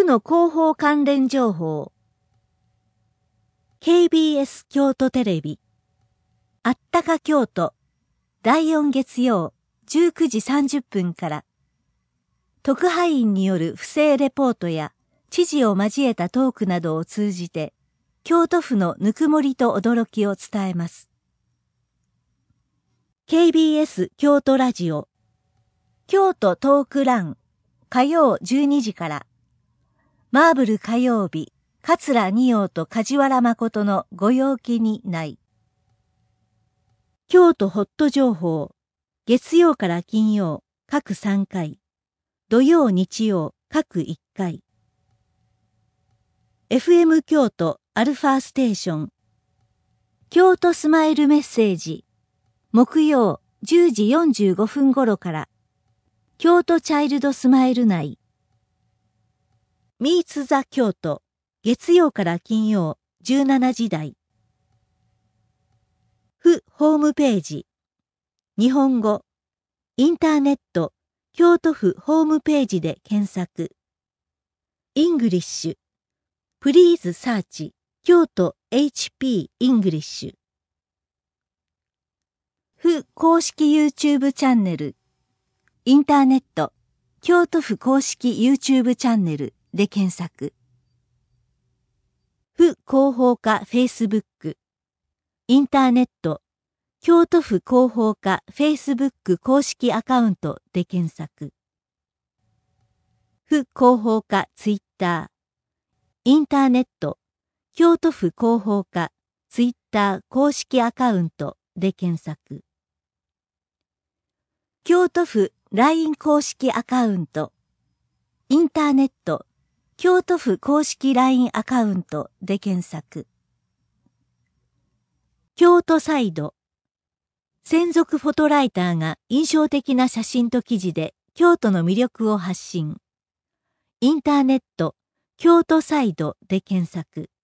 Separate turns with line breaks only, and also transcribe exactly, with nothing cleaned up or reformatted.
の広報関連情報。ケービーエス 京都テレビ。あったか京都。だいよん月曜じゅうくじさんじゅっぷんから。特派員による不正レポートや知事を交えたトークなどを通じて、京都府のぬくもりと驚きを伝えます。ケービーエス 京都ラジオ。京都トークラン。火曜じゅうにじから。マーブル火曜日、桂二葉と梶原誠のご陽気にない。京都ホット情報。月曜から金曜、各さんかい。土曜日曜、各いっかい。エフエム 京都アルファステーション。京都スマイルメッセージ。木曜じゅうじよんじゅうごふん頃から。京都チャイルドスマイル内。ミーツザ京都。月曜から金曜じゅうしちじ台。府ホームページ。日本語。インターネット。京都府ホームページで検索。イングリッシュ。Please search 京都 エイチピー English。府公式 YouTube チャンネル。インターネット。京都府公式 YouTube チャンネルで検索。府広報課 Facebook。インターネット。京都府広報課 Facebook 公式アカウントで検索。府広報課 Twitter。インターネット。京都府広報課 Twitter 公式アカウントで検索。京都府 ライン 公式アカウント。インターネット。京都府公式 ライン アカウントで検索。京都サイド。専属フォトライターが印象的な写真と記事で京都の魅力を発信。インターネット。京都サイドで検索。